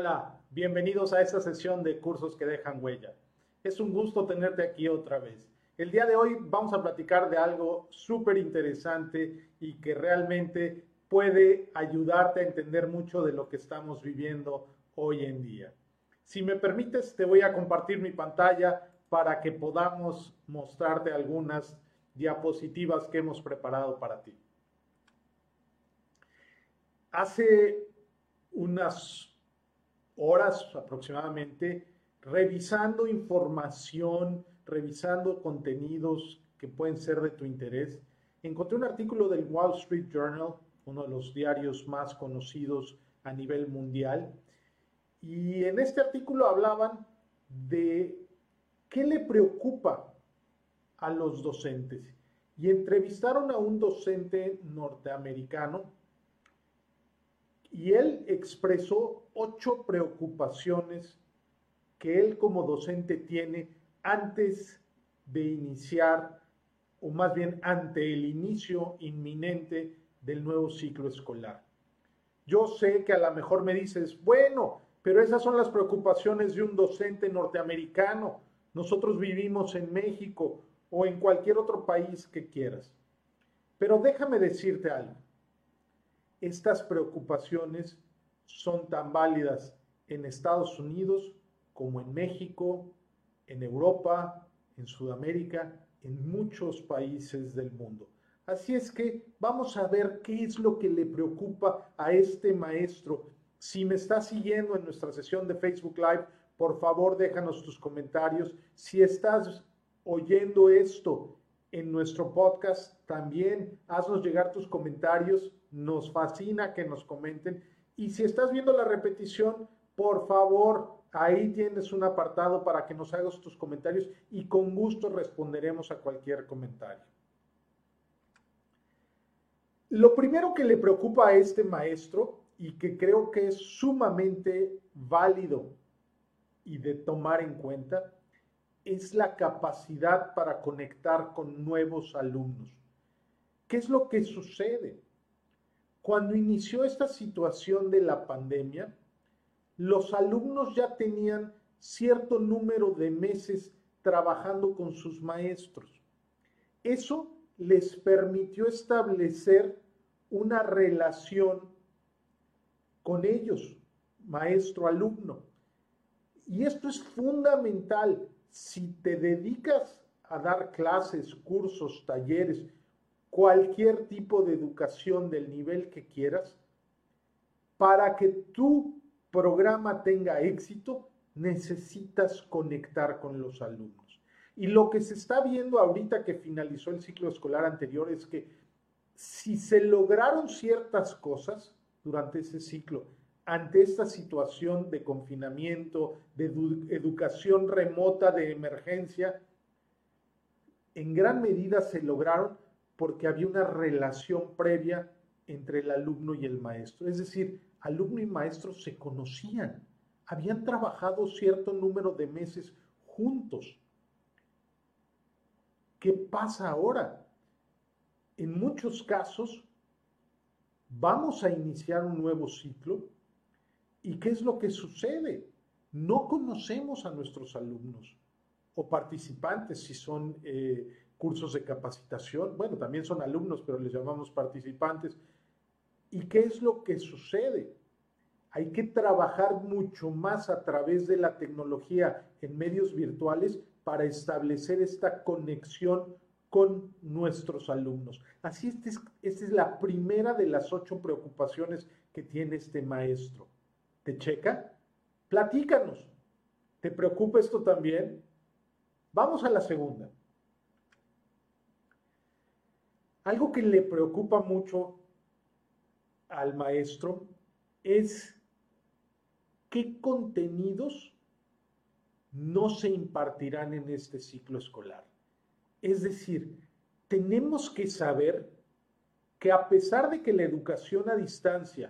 Hola, bienvenidos a esta sesión de cursos que dejan huella. Es un gusto tenerte aquí otra vez. El día de hoy vamos a platicar de algo súper interesante y que realmente puede ayudarte a entender mucho de lo que estamos viviendo hoy en día. Si me permites, te voy a compartir mi pantalla para que podamos mostrarte algunas diapositivas que hemos preparado para ti. Hace unas horas aproximadamente, revisando información, revisando contenidos que pueden ser de tu interés, encontré un artículo del Wall Street Journal, uno de los diarios más conocidos a nivel mundial, y en este artículo hablaban de qué le preocupa a los docentes. Y entrevistaron a un docente norteamericano y él expresó 8 preocupaciones que él como docente tiene antes de iniciar, o más bien ante el inicio inminente del nuevo ciclo escolar. Yo sé que a lo mejor me dices, bueno, pero esas son las preocupaciones de un docente norteamericano. Nosotros vivimos en México o en cualquier otro país que quieras. Pero déjame decirte algo. Estas preocupaciones son tan válidas en Estados Unidos como en México, en Europa, en Sudamérica, en muchos países del mundo. Así es que vamos a ver qué es lo que le preocupa a este maestro. Si me estás siguiendo en nuestra sesión de Facebook Live, por favor déjanos tus comentarios. Si estás oyendo esto en nuestro podcast, también haznos llegar tus comentarios. Nos fascina que nos comenten. Y si estás viendo la repetición, por favor, ahí tienes un apartado para que nos hagas tus comentarios y con gusto responderemos a cualquier comentario. Lo primero que le preocupa a este maestro y que creo que es sumamente válido y de tomar en cuenta es la capacidad para conectar con nuevos alumnos. ¿Qué es lo que sucede? Cuando inició esta situación de la pandemia, los alumnos ya tenían cierto número de meses trabajando con sus maestros. Eso les permitió establecer una relación con ellos, maestro-alumno. Y esto es fundamental. Si te dedicas a dar clases, cursos, talleres, cualquier tipo de educación del nivel que quieras, para que tu programa tenga éxito, necesitas conectar con los alumnos. Y lo que se está viendo ahorita que finalizó el ciclo escolar anterior es que si se lograron ciertas cosas durante ese ciclo, ante esta situación de confinamiento, de educación remota, de emergencia, en gran medida se lograron porque había una relación previa entre el alumno y el maestro. Es decir, alumno y maestro se conocían, habían trabajado cierto número de meses juntos. ¿Qué pasa ahora? En muchos casos vamos a iniciar un nuevo ciclo y ¿qué es lo que sucede? No conocemos a nuestros alumnos o participantes si son cursos de capacitación. Bueno, también son alumnos, pero les llamamos participantes. ¿Y qué es lo que sucede? Hay que trabajar mucho más a través de la tecnología en medios virtuales para establecer esta conexión con nuestros alumnos. Así esta es la primera de las 8 preocupaciones que tiene este maestro. ¿Te checa? Platícanos. ¿Te preocupa esto también? Vamos a la segunda. Algo que le preocupa mucho al maestro es qué contenidos no se impartirán en este ciclo escolar. Es decir, tenemos que saber que a pesar de que la educación a distancia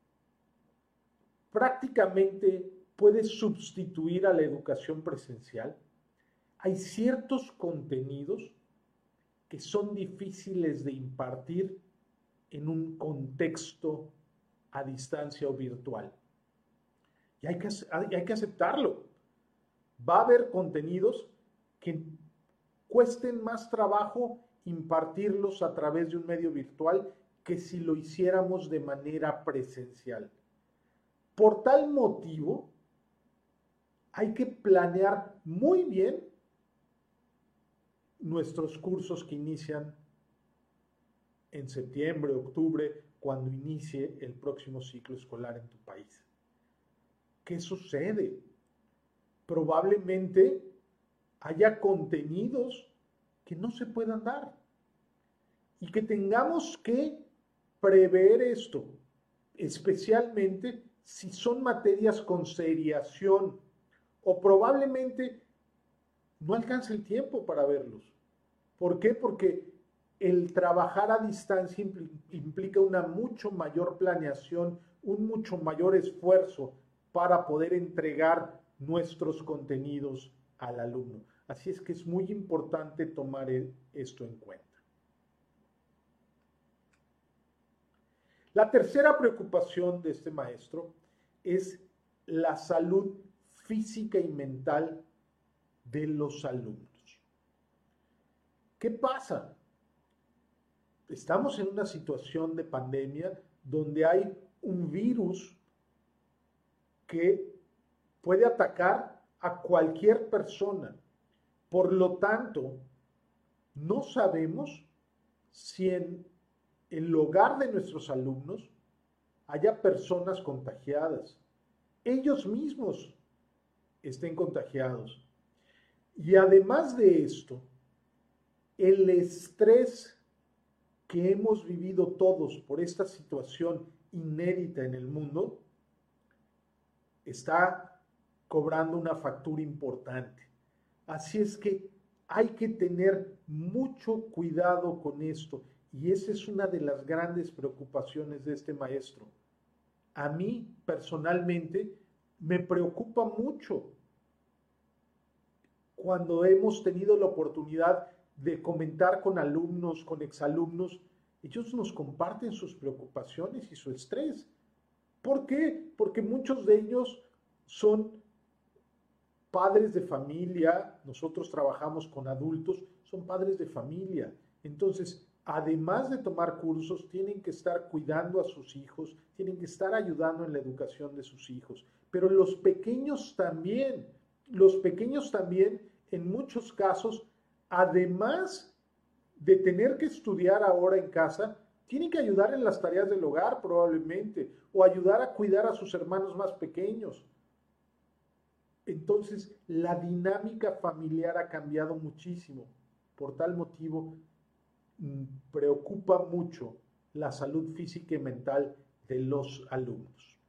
prácticamente puede sustituir a la educación presencial, hay ciertos contenidos que son difíciles de impartir en un contexto a distancia o virtual. y hay que aceptarlo. Va a haber contenidos que cuesten más trabajo impartirlos a través de un medio virtual que si lo hiciéramos de manera presencial. Por tal motivo, hay que planear muy bien nuestros cursos que inician en septiembre, octubre, cuando inicie el próximo ciclo escolar en tu país. ¿Qué sucede? Probablemente haya contenidos que no se puedan dar y que tengamos que prever esto, especialmente si son materias con seriación o probablemente no alcance el tiempo para verlos. ¿Por qué? Porque el trabajar a distancia implica una mucho mayor planeación, un mucho mayor esfuerzo para poder entregar nuestros contenidos al alumno. Así es que es muy importante tomar esto en cuenta. La tercera preocupación de este maestro es la salud física y mental de los alumnos. ¿Qué pasa? Estamos en una situación de pandemia donde hay un virus que puede atacar a cualquier persona. Por lo tanto, no sabemos si en el hogar de nuestros alumnos haya personas contagiadas. Ellos mismos estén contagiados. Y además de esto, el estrés que hemos vivido todos por esta situación inédita en el mundo está cobrando una factura importante. Así es que hay que tener mucho cuidado con esto y esa es una de las grandes preocupaciones de este maestro. A mí personalmente me preocupa mucho cuando hemos tenido la oportunidad de comentar con alumnos, con exalumnos, ellos nos comparten sus preocupaciones y su estrés. ¿Por qué? Porque muchos de ellos son padres de familia, nosotros trabajamos con adultos, son padres de familia. Entonces, además de tomar cursos, tienen que estar cuidando a sus hijos, tienen que estar ayudando en la educación de sus hijos. Pero los pequeños también, en muchos casos, además de tener que estudiar ahora en casa, tienen que ayudar en las tareas del hogar probablemente, o ayudar a cuidar a sus hermanos más pequeños. Entonces, la dinámica familiar ha cambiado muchísimo. Por tal motivo, preocupa mucho la salud física y mental de los alumnos.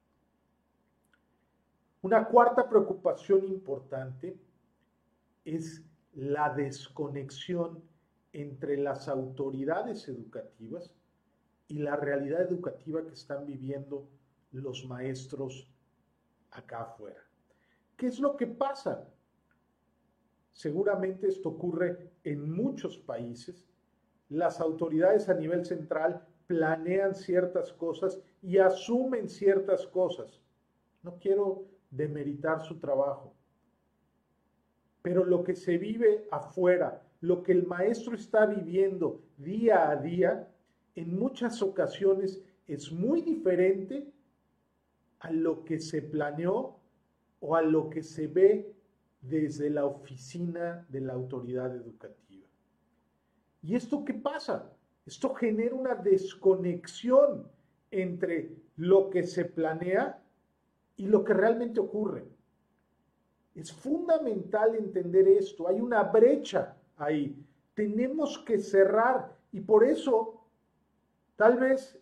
Una cuarta preocupación importante es la desconexión entre las autoridades educativas y la realidad educativa que están viviendo los maestros acá afuera. ¿Qué es lo que pasa? Seguramente esto ocurre en muchos países. Las autoridades a nivel central planean ciertas cosas y asumen ciertas cosas. No quiero demeritar su trabajo, pero lo que se vive afuera, lo que el maestro está viviendo día a día, en muchas ocasiones es muy diferente a lo que se planeó o a lo que se ve desde la oficina de la autoridad educativa. ¿Y esto qué pasa? Esto genera una desconexión entre lo que se planea y lo que realmente ocurre. Es fundamental entender esto. Hay una brecha ahí. Tenemos que cerrar y por eso tal vez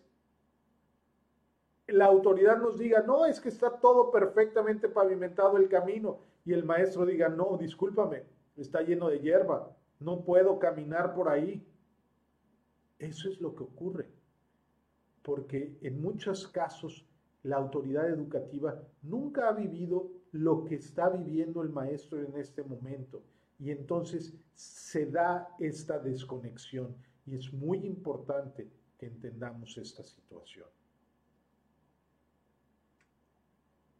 la autoridad nos diga, no, es que está todo perfectamente pavimentado el camino y el maestro diga, no, discúlpame, está lleno de hierba, no puedo caminar por ahí. Eso es lo que ocurre, porque en muchos casos la autoridad educativa nunca ha vivido lo que está viviendo el maestro en este momento y entonces se da esta desconexión y es muy importante que entendamos esta situación.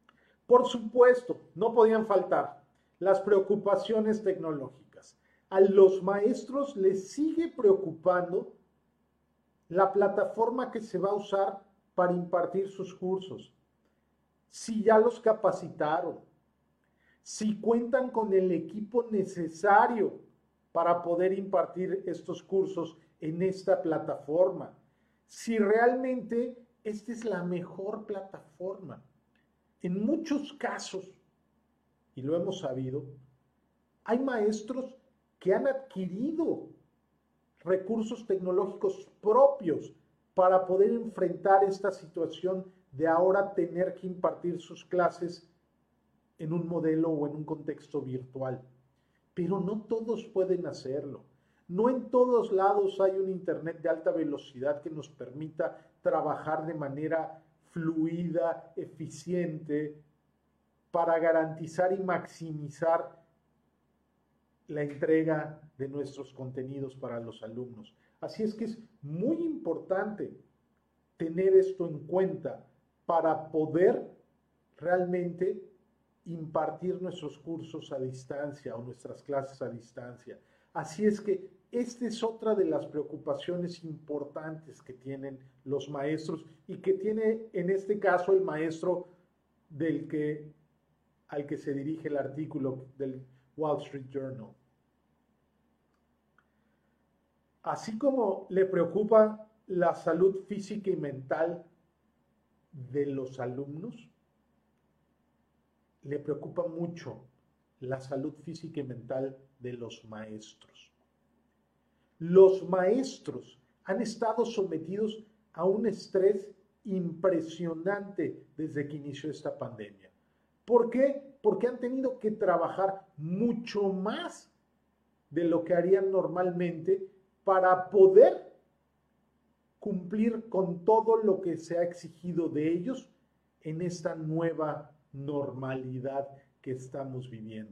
Por supuesto, no podían faltar las preocupaciones tecnológicas. A los maestros les sigue preocupando la plataforma que se va a usar para impartir sus cursos. Si ya los capacitaron, si cuentan con el equipo necesario para poder impartir estos cursos en esta plataforma, si realmente esta es la mejor plataforma. En muchos casos, y lo hemos sabido, hay maestros que han adquirido recursos tecnológicos propios para poder enfrentar esta situación de ahora tener que impartir sus clases en un modelo o en un contexto virtual. Pero no todos pueden hacerlo. No en todos lados hay un internet de alta velocidad que nos permita trabajar de manera fluida, eficiente, para garantizar y maximizar la entrega de nuestros contenidos para los alumnos. Así es que es muy importante tener esto en cuenta para poder realmente impartir nuestros cursos a distancia o nuestras clases a distancia. Así es que esta es otra de las preocupaciones importantes que tienen los maestros y que tiene en este caso el maestro al que se dirige el artículo del Wall Street Journal. Así como le preocupa la salud física y mental de los alumnos, le preocupa mucho la salud física y mental de los maestros. Los maestros han estado sometidos a un estrés impresionante desde que inició esta pandemia. ¿Por qué? Porque han tenido que trabajar mucho más de lo que harían normalmente para poder cumplir con todo lo que se ha exigido de ellos en esta nueva normalidad que estamos viviendo.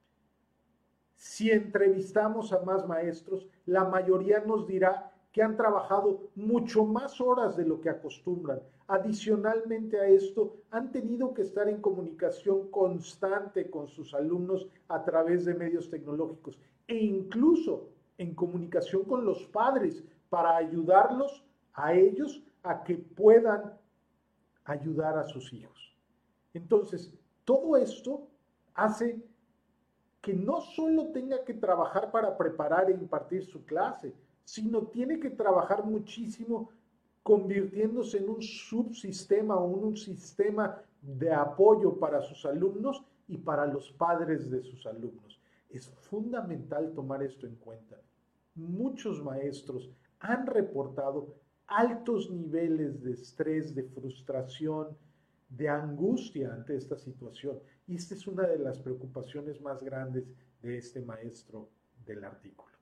Si entrevistamos a más maestros, la mayoría nos dirá que han trabajado mucho más horas de lo que acostumbran. Adicionalmente a esto, han tenido que estar en comunicación constante con sus alumnos a través de medios tecnológicos e incluso en comunicación con los padres para ayudarlos a ellos a que puedan ayudar a sus hijos. Entonces, todo esto hace que no solo tenga que trabajar para preparar e impartir su clase, sino tiene que trabajar muchísimo convirtiéndose en un subsistema o en un sistema de apoyo para sus alumnos y para los padres de sus alumnos. Es fundamental tomar esto en cuenta. Muchos maestros han reportado altos niveles de estrés, de frustración, de angustia ante esta situación. Y esta es una de las preocupaciones más grandes de este maestro del artículo.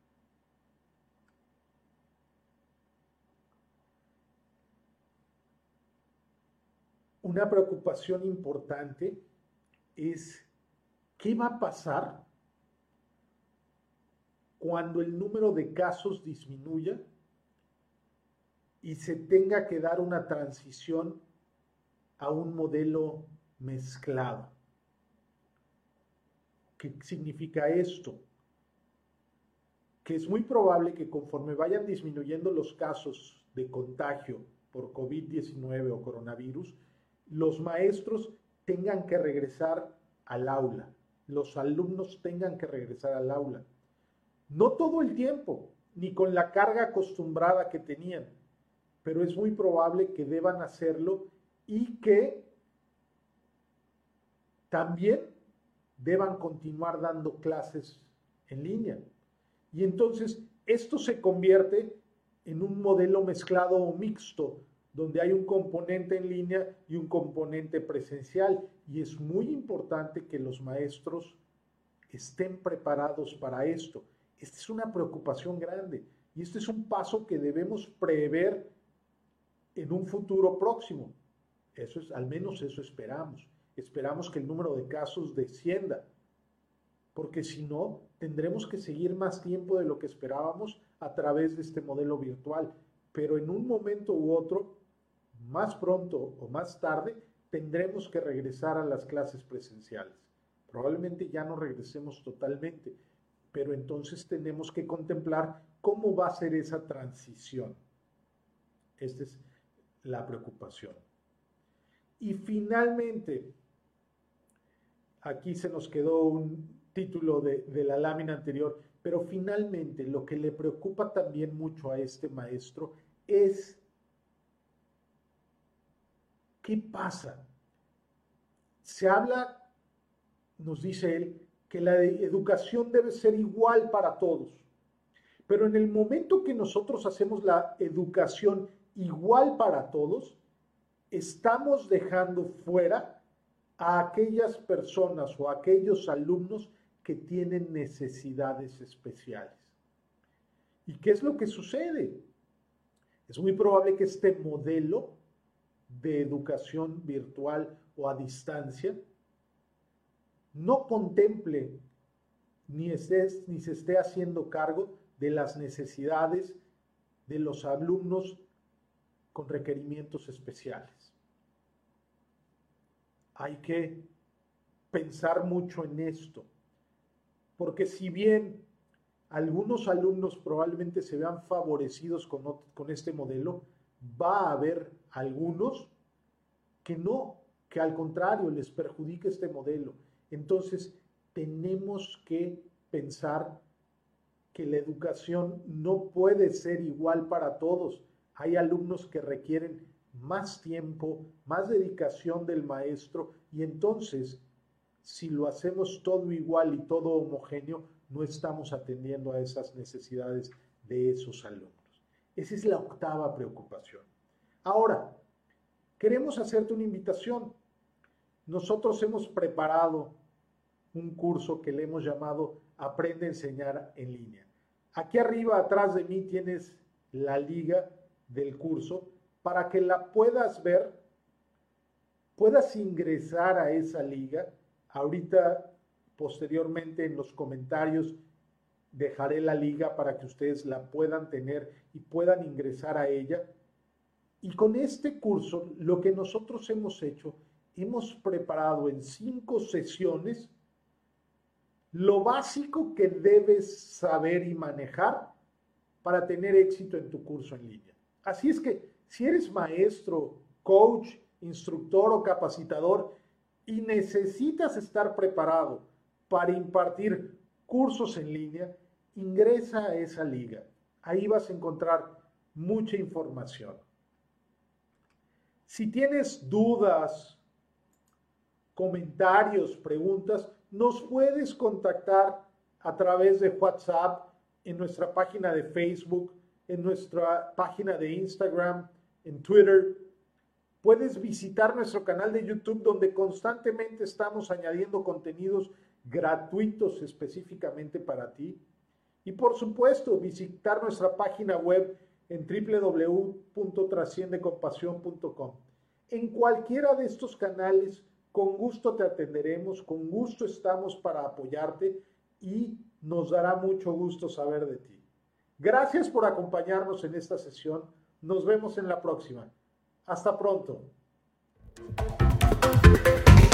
Una preocupación importante es qué va a pasar cuando el número de casos disminuya y se tenga que dar una transición a un modelo mezclado. ¿Qué significa esto? Que es muy probable que conforme vayan disminuyendo los casos de contagio por COVID-19 o coronavirus, los maestros tengan que regresar al aula, los alumnos tengan que regresar al aula. No todo el tiempo, ni con la carga acostumbrada que tenían, pero es muy probable que deban hacerlo y que también deban continuar dando clases en línea. Y entonces esto se convierte en un modelo mezclado o mixto, donde hay un componente en línea y un componente presencial. Y es muy importante que los maestros estén preparados para esto. Esta es una preocupación grande y este es un paso que debemos prever en un futuro próximo. Eso es, al menos eso esperamos. Esperamos que el número de casos descienda, porque si no, tendremos que seguir más tiempo de lo que esperábamos a través de este modelo virtual. Pero en un momento u otro, más pronto o más tarde, tendremos que regresar a las clases presenciales. Probablemente ya no regresemos totalmente, pero entonces tenemos que contemplar cómo va a ser esa transición. Esta es la preocupación. Y finalmente, aquí se nos quedó un título de la lámina anterior, pero finalmente lo que le preocupa también mucho a este maestro es ¿qué pasa? Se habla, nos dice él, que la educación debe ser igual para todos. Pero en el momento que nosotros hacemos la educación igual para todos, estamos dejando fuera a aquellas personas o a aquellos alumnos que tienen necesidades especiales. ¿Y qué es lo que sucede? Es muy probable que este modelo de educación virtual o a distancia no contemple ni se esté haciendo cargo de las necesidades de los alumnos con requerimientos especiales. Hay que pensar mucho en esto, porque si bien algunos alumnos probablemente se vean favorecidos con este modelo, va a haber algunos que no, que al contrario les perjudica este modelo. Entonces, tenemos que pensar que la educación no puede ser igual para todos. Hay alumnos que requieren más tiempo, más dedicación del maestro, y entonces, si lo hacemos todo igual y todo homogéneo, no estamos atendiendo a esas necesidades de esos alumnos. Esa es la octava preocupación. Ahora, queremos hacerte una invitación. Nosotros hemos preparado un curso que le hemos llamado Aprende a enseñar en línea. Aquí arriba, atrás de mí, tienes la liga del curso para que la puedas ver, puedas ingresar a esa liga. Ahorita, posteriormente, en los comentarios dejaré la liga para que ustedes la puedan tener y puedan ingresar a ella. Y con este curso, lo que nosotros hemos hecho, hemos preparado en 5 sesiones lo básico que debes saber y manejar para tener éxito en tu curso en línea. Así es que si eres maestro, coach, instructor o capacitador y necesitas estar preparado para impartir cursos en línea, ingresa a esa liga. Ahí vas a encontrar mucha información. Si tienes dudas, comentarios, preguntas, nos puedes contactar a través de WhatsApp, en nuestra página de Facebook, en nuestra página de Instagram, en Twitter. Puedes visitar nuestro canal de YouTube, donde constantemente estamos añadiendo contenidos gratuitos específicamente para ti. Y por supuesto, visitar nuestra página web en www.trasciendeconpasión.com. En cualquiera de estos canales, con gusto te atenderemos, con gusto estamos para apoyarte y nos dará mucho gusto saber de ti. Gracias por acompañarnos en esta sesión. Nos vemos en la próxima. Hasta pronto.